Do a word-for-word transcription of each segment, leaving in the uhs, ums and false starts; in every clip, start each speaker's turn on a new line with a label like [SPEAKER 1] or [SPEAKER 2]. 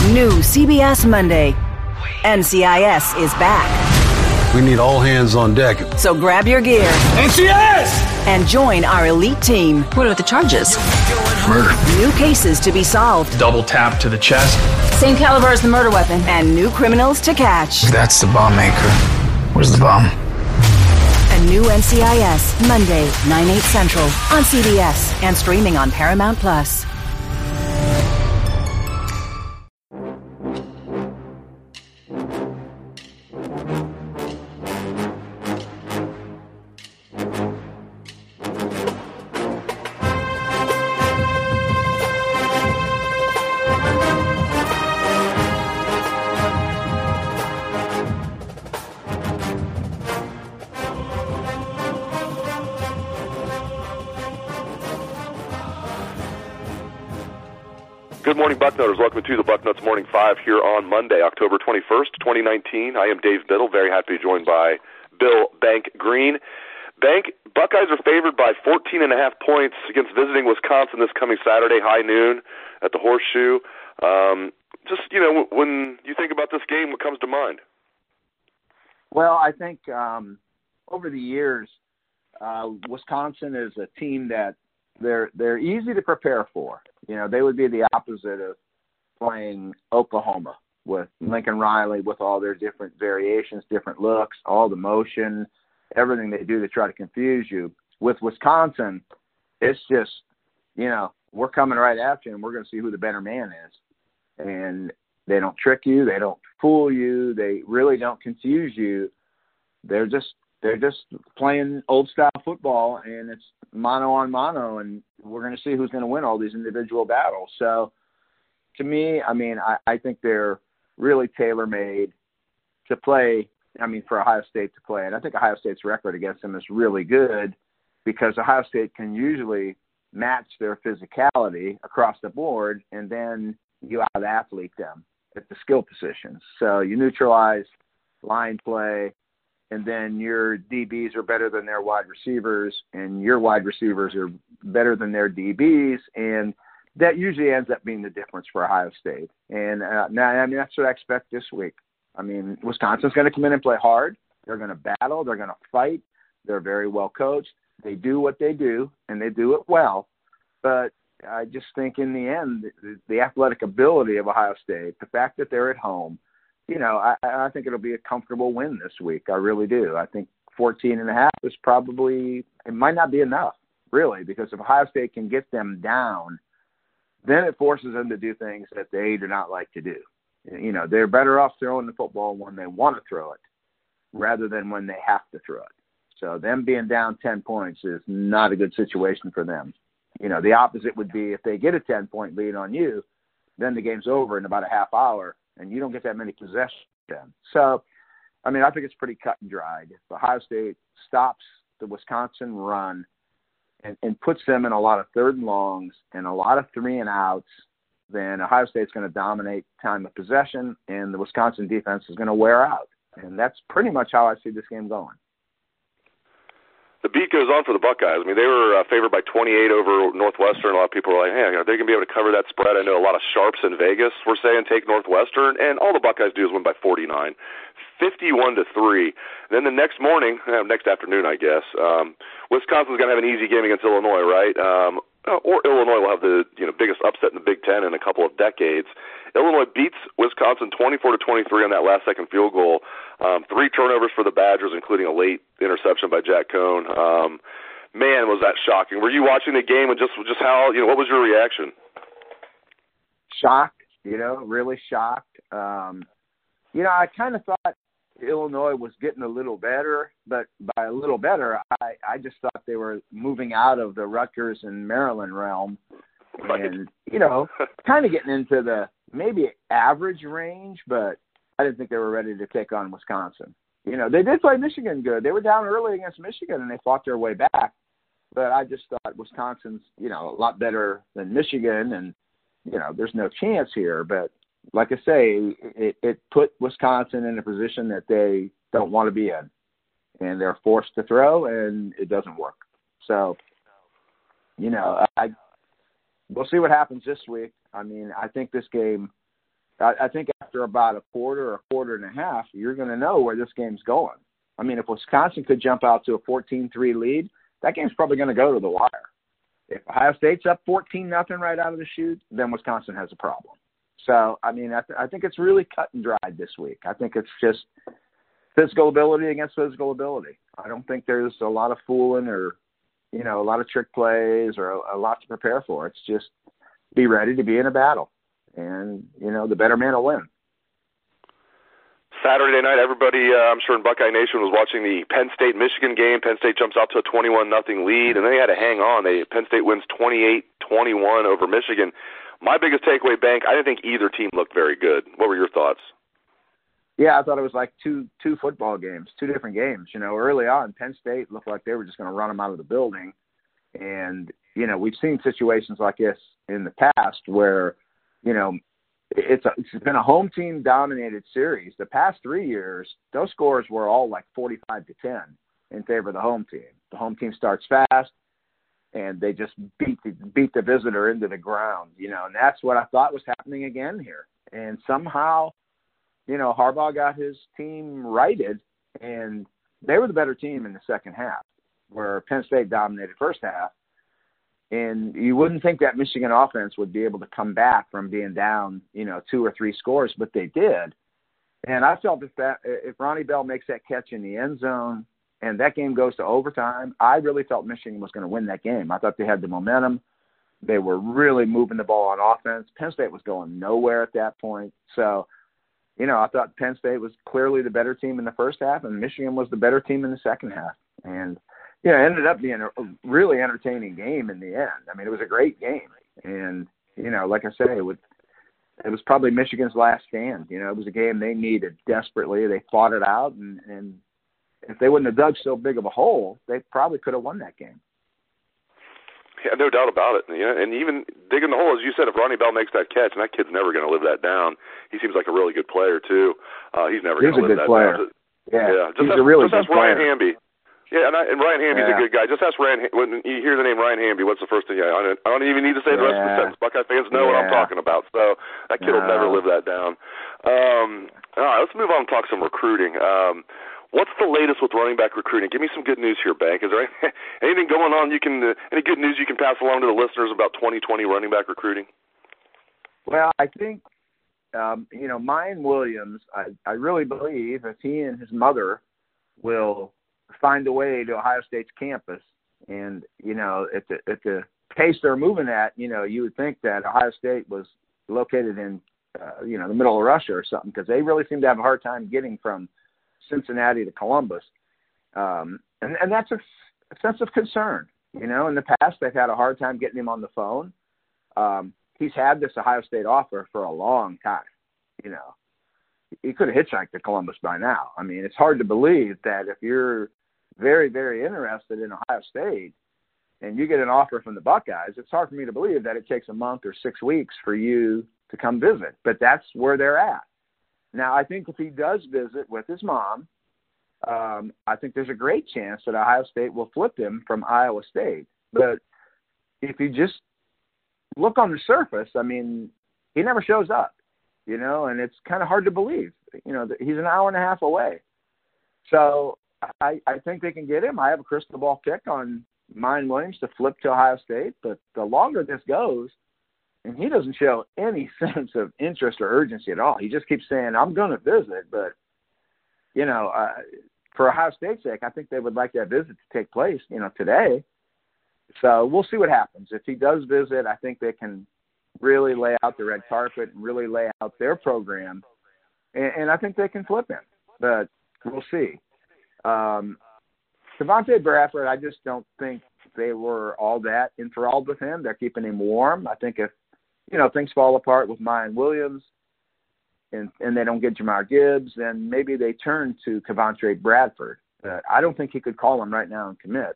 [SPEAKER 1] New C B S Monday. N C I S is back.
[SPEAKER 2] We need all hands on deck.
[SPEAKER 1] So grab your gear.
[SPEAKER 3] N C I S!
[SPEAKER 1] And join our elite team.
[SPEAKER 4] What are the charges?
[SPEAKER 3] Murder.
[SPEAKER 1] New cases to be solved.
[SPEAKER 3] Double tap to the chest.
[SPEAKER 4] Same caliber as the murder weapon.
[SPEAKER 1] And new criminals to catch.
[SPEAKER 3] That's the bomb maker. Where's the bomb?
[SPEAKER 1] A new N C I S, Monday, nine, eight Central, on C B S and streaming on Paramount Plus.
[SPEAKER 5] Good morning, Bucknutters. Welcome to the Bucknuts Morning Five here on Monday, October twenty-first, twenty nineteen. I am Dave Biddle, very happy to be joined by Bill Bank Green. Bank, Buckeyes are favored by fourteen and a half points against visiting Wisconsin this coming Saturday, high noon at the Horseshoe. Um, just, you know, when you think about this game, what comes to mind?
[SPEAKER 6] Well, I think um, over the years, uh, Wisconsin is a team that they're they're easy to prepare for. You know, they would be the opposite of playing Oklahoma with Lincoln Riley, with all their different variations, different looks, all the motion, everything they do to try to confuse you. With Wisconsin, it's just, you know, we're coming right after you, and we're going to see who the better man is. And they don't trick you. They don't fool you. They really don't confuse you. They're just they're just playing old-style football, and it's mano on mano, and we're going to see who's going to win all these individual battles. So, to me, I mean, I, I think they're really tailor-made to play, I mean, for Ohio State to play. And I think Ohio State's record against them is really good because Ohio State can usually match their physicality across the board, and then you out-athlete them at the skill positions. So you neutralize line play, and then your D Bs are better than their wide receivers, and your wide receivers are better than their D Bs, and that usually ends up being the difference for Ohio State. And uh, now, I mean, that's what I expect this week. I mean, Wisconsin's going to come in and play hard. They're going to battle. They're going to fight. They're very well coached. They do what they do, and they do it well. But I just think in the end, the, the athletic ability of Ohio State, the fact that they're at home, you know, I, I think it'll be a comfortable win this week. I really do. I think fourteen and a half is probably, it might not be enough, really, because if Ohio State can get them down, then it forces them to do things that they do not like to do. You know, they're better off throwing the football when they want to throw it rather than when they have to throw it. So them being down ten points is not a good situation for them. You know, the opposite would be if they get a ten-point lead on you, then the game's over in about a half hour, and you don't get that many possessions then. So, I mean, I think it's pretty cut and dried. If Ohio State stops the Wisconsin run and, and puts them in a lot of third and longs and a lot of three and outs, then Ohio State's going to dominate time of possession, and the Wisconsin defense is going to wear out. And that's pretty much how I see this game going.
[SPEAKER 5] The beat goes on for the Buckeyes. I mean, they were uh, favored by twenty-eight over Northwestern. A lot of people were like, hey, are they going to be able to cover that spread? I know a lot of sharps in Vegas were saying take Northwestern, and all the Buckeyes do is win by forty-nine, fifty-one to three. Then the next morning, uh, next afternoon, I guess, um, Wisconsin's going to have an easy game against Illinois, right? Um, or Illinois will have the you know biggest upset in the Big Ten in a couple of decades. Illinois beats Wisconsin twenty-four to twenty-three on that last-second field goal. Um, three turnovers for the Badgers, including a late interception by Jack Cohn. Um, man, was that shocking! Were you watching the game, and just just how you know what was your reaction?
[SPEAKER 6] Shocked, you know, really shocked. Um, you know, I kind of thought Illinois was getting a little better, but by a little better, I, I just thought they were moving out of the Rutgers and Maryland realm,
[SPEAKER 5] Right.
[SPEAKER 6] and you know, kind of getting into the maybe average range, but I didn't think they were ready to take on Wisconsin. You know, they did play Michigan good. They were down early against Michigan, and they fought their way back. But I just thought Wisconsin's, you know, a lot better than Michigan, and, you know, there's no chance here. But like I say, it, it put Wisconsin in a position that they don't want to be in. And they're forced to throw, and it doesn't work. So, you know, I we'll see what happens this week. I mean, I think this game I, I think after about a quarter or a quarter and a half, you're going to know where this game's going. I mean, if Wisconsin could jump out to a fourteen three lead, that game's probably going to go to the wire. If Ohio State's up fourteen nothing right out of the chute, then Wisconsin has a problem. So, I mean, I, th- I think it's really cut and dried this week. I think it's just physical ability against physical ability. I don't think there's a lot of fooling or, you know, a lot of trick plays or a, a lot to prepare for. It's just be ready to be in a battle. And, you know, the better man will win.
[SPEAKER 5] Saturday night, everybody, uh, I'm sure in Buckeye Nation, was watching the Penn State-Michigan game. Penn State jumps out to a twenty-one nothing lead, and then they had to hang on. They Penn State wins twenty-eight twenty-one over Michigan. My biggest takeaway, Bank, I didn't think either team looked very good. What were your thoughts?
[SPEAKER 6] Yeah, I thought it was like two two football games, two different games. You know, early on, Penn State looked like they were just going to run them out of the building. And, you know, we've seen situations like this in the past where, you know, It's, a, it's been a home team dominated series. The past three years, those scores were all like forty-five to ten in favor of the home team. The home team starts fast, and they just beat the, beat the visitor into the ground, you know, and that's what I thought was happening again here. And somehow, you know, Harbaugh got his team righted, and they were the better team in the second half, where Penn State dominated first half. And you wouldn't think that Michigan offense would be able to come back from being down, you know, two or three scores, but they did. And I felt if that if Ronnie Bell makes that catch in the end zone and that game goes to overtime, I really felt Michigan was going to win that game. I thought they had the momentum. They were really moving the ball on offense. Penn State was going nowhere at that point. So, you know, I thought Penn State was clearly the better team in the first half, and Michigan was the better team in the second half. And yeah, it ended up being a really entertaining game in the end. I mean, it was a great game. And, you know, like I say, it was, it was probably Michigan's last stand. You know, it was a game they needed desperately. They fought it out, and, and if they wouldn't have dug so big of a hole, they probably could have won that game.
[SPEAKER 5] Yeah, no doubt about it. You know, and even digging the hole, as you said, if Ronnie Bell makes that catch, and that kid's never going to live that down. He seems like a really good player, too. Uh, he's never going to live that
[SPEAKER 6] player.
[SPEAKER 5] down.
[SPEAKER 6] Yeah,
[SPEAKER 5] yeah. Just
[SPEAKER 6] he's
[SPEAKER 5] ask,
[SPEAKER 6] a really
[SPEAKER 5] just
[SPEAKER 6] good
[SPEAKER 5] ask Ryan
[SPEAKER 6] player.
[SPEAKER 5] Hamby. Yeah, and, I, and Ryan Hamby's
[SPEAKER 6] yeah.
[SPEAKER 5] a good guy. Just ask Ryan, when you hear the name Ryan Hamby, what's the first thing? I don't, I don't even need to say the rest of the sentence. Buckeye fans know
[SPEAKER 6] yeah.
[SPEAKER 5] what I'm talking about. So that kid
[SPEAKER 6] no.
[SPEAKER 5] will never live that down. Um, all right, let's move on and talk some recruiting. Um, what's the latest with running back recruiting? Give me some good news here, Bank. Is there any, anything going on? You can uh, any good news you can pass along to the listeners about twenty twenty running back recruiting?
[SPEAKER 6] Well, I think, um, you know, Mayan Williams, I, I really believe if he and his mother will find a way to Ohio State's campus, and, you know, at the, at the pace they're moving at, you know, you would think that Ohio State was located in, uh, you know, the middle of Russia or something, because they really seem to have a hard time getting from Cincinnati to Columbus. Um, and, and that's a, a sense of concern. You know, in the past, they've had a hard time getting him on the phone. Um, he's had this Ohio State offer for a long time. You know, he could have hitchhiked to Columbus by now. I mean, it's hard to believe that if you're very, very interested in Ohio State and you get an offer from the Buckeyes, it's hard for me to believe that it takes a month or six weeks for you to come visit. But that's where they're at. Now, I think if he does visit with his mom, um, I think there's a great chance that Ohio State will flip him from Iowa State. But if you just look on the surface, I mean, he never shows up, you know, and it's kind of hard to believe. You know, he's an hour and a half away. So I, I think they can get him. I have a crystal ball pick on Mayan Williams to flip to Ohio State. But the longer this goes, and he doesn't show any sense of interest or urgency at all. He just keeps saying, I'm going to visit. But, you know, uh, for Ohio State's sake, I think they would like that visit to take place, you know, today. So we'll see what happens. If he does visit, I think they can really lay out the red carpet and really lay out their program. And, and I think they can flip him. But we'll see. Um, Devontae Bradford, I just don't think they were all that enthralled with him. They're keeping him warm. I think if, you know, things fall apart with Mayan Williams and, and they don't get Jahmyr Gibbs, then maybe they turn to Devontae Bradford. But I don't think he could call him right now and commit.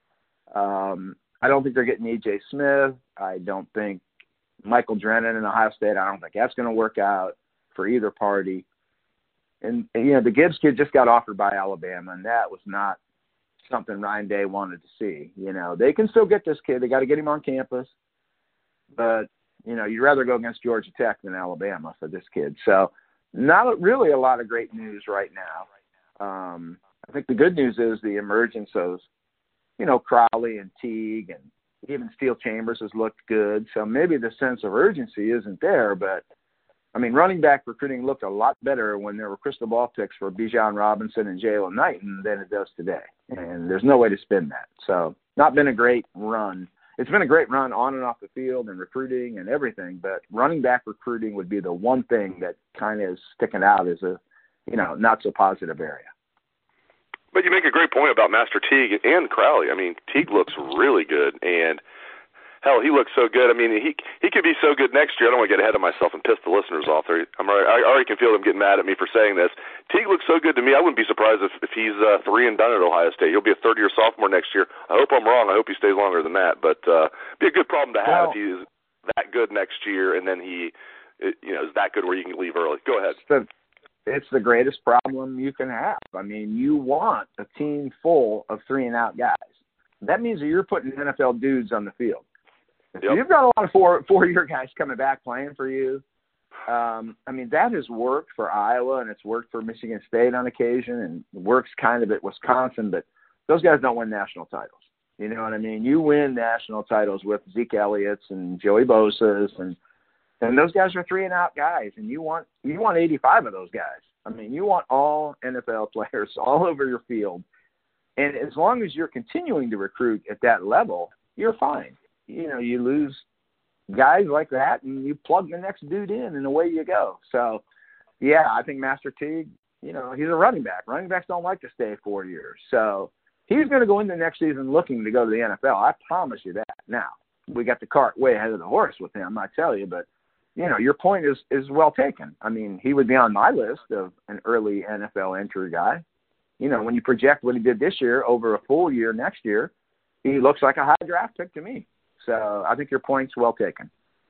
[SPEAKER 6] Um, I don't think they're getting E J Smith. I don't think Michael Drennan in Ohio State, I don't think that's going to work out for either party. And, and, you know, the Gibbs kid just got offered by Alabama, and that was not something Ryan Day wanted to see. You know, they can still get this kid. They got to get him on campus. But You know, you'd rather go against Georgia Tech than Alabama for this kid. So not really a lot of great news right now. Um, I think the good news is the emergence of, you know, Crowley and Teague, and even Steel Chambers has looked good. So maybe the sense of urgency isn't there, but I mean, running back recruiting looked a lot better when there were crystal ball picks for Bijan Robinson and Jalen Knighton than it does today. And there's no way to spin that. So not been a great run. It's been a great run on and off the field and recruiting and everything, but running back recruiting would be the one thing that kind of is sticking out as a, you know, not so positive area.
[SPEAKER 5] But you make a great point about Master Teague and Crowley. I mean, Teague looks really good, and hell, he looks so good. I mean, he he could be so good next year. I don't want to get ahead of myself and piss the listeners off. I'm already, I already can feel them getting mad at me for saying this. Teague looks so good to me. I wouldn't be surprised if, if he's uh, three and done at Ohio State. He'll be a third-year sophomore next year. I hope I'm wrong. I hope he stays longer than that. But uh, be a good problem to have well, if he is that good next year, and then he, you know, is that good where you can leave early. Go ahead.
[SPEAKER 6] So, it's the greatest problem you can have. I mean, you want a team full of three and out guys. That means that you're putting N F L dudes on the field. If yep. you've got a lot of four four year guys coming back playing for you, um, I mean, that has worked for Iowa and it's worked for Michigan State on occasion and works kind of at Wisconsin, but those guys don't win national titles. You know what I mean? You win national titles with Zeke Elliott's and Joey Bosa's, and And those guys are three and out guys, and you want you want eighty-five of those guys. I mean, you want all N F L players all over your field. And as long as you're continuing to recruit at that level, you're fine. You know, you lose guys like that, and you plug the next dude in, and away you go. So, yeah, I think Master Teague, you know, he's a running back. Running backs don't like to stay four years. So he's going to go into next season looking to go to the N F L. I promise you that. Now, we got the cart way ahead of the horse with him, I tell you, but you know, your point is, is well taken. I mean, he would be on my list of an early N F L entry guy. You know, when you project what he did this year over a full year next year, he looks like a high draft pick to me. So I think your point's well taken.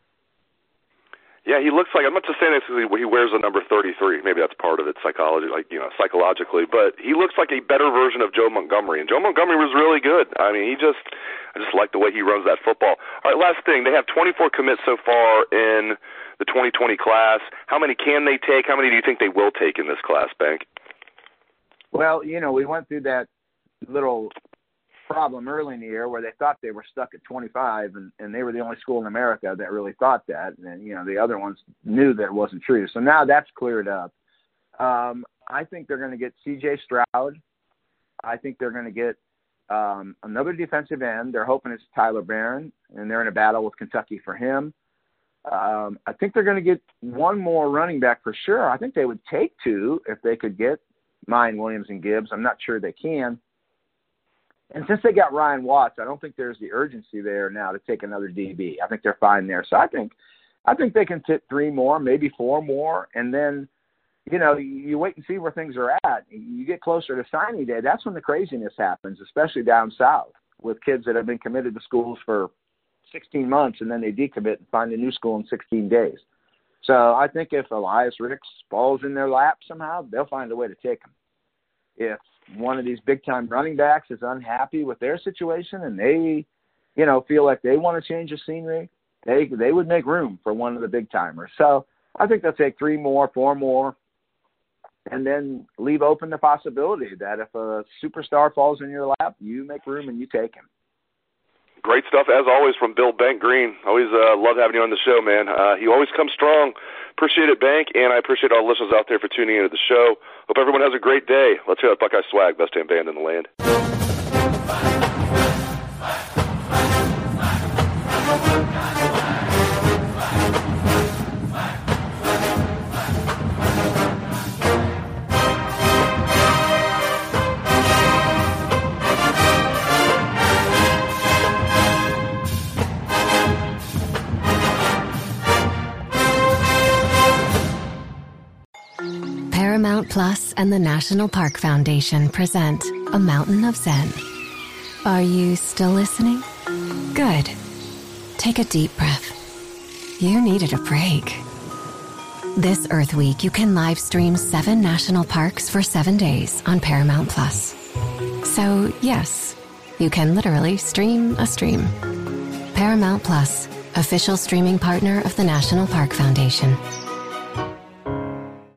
[SPEAKER 5] Yeah, he looks like, I'm not just saying this because he wears a number thirty-three. Maybe that's part of it, psychology, like, you know, psychologically. But he looks like a better version of Joe Montgomery. And Joe Montgomery was really good. I mean, he just, I just like the way he runs that football. All right, last thing. They have twenty-four commits so far in the twenty twenty class. How many can they take? How many do you think they will take in this class, Bank?
[SPEAKER 6] Well, you know, we went through that little problem early in the year where they thought they were stuck at twenty-five, and, and they were the only school in America that really thought that. And, you know, the other ones knew that it wasn't true. So now that's cleared up. Um, I think they're going to get C J Stroud. I think they're going to get um, another defensive end. They're hoping it's Tyler Barron, and they're in a battle with Kentucky for him. Um, I think they're going to get one more running back for sure. I think they would take two if they could get Mine, Williams, and Gibbs. I'm not sure they can. And since they got Ryan Watts, I don't think there's the urgency there now to take another D B. I think they're fine there. So I think I think they can fit three more, maybe four more, and then, you know, you wait and see where things are at. You get closer to signing day, that's when the craziness happens, especially down south with kids that have been committed to schools for sixteen months and then they decommit and find a new school in sixteen days. So I think if Elias Ricks falls in their lap somehow, they'll find a way to take him. If one of these big-time running backs is unhappy with their situation and they, you know, feel like they want to change the scenery, they they would make room for one of the big-timers. So I think they'll take three more, four more, and then leave open the possibility that if a superstar falls in your lap, you make room and you take him.
[SPEAKER 5] Great stuff, as always, from Bill Bank Green. Always uh, love having you on the show, man. Uh, he always comes strong. Appreciate it, Bank, and I appreciate all the listeners out there for tuning into the show. Hope everyone has a great day. Let's hear that Buckeye swag, best damn band in the land.
[SPEAKER 7] Paramount Plus and the National Park Foundation present A Mountain of Zen. Are you still listening? Good. Take a deep breath. You needed a break. This Earth Week, you can live stream seven national parks for seven days on Paramount Plus. So, yes, you can literally stream a stream. Paramount Plus. official streaming partner of the National Park Foundation.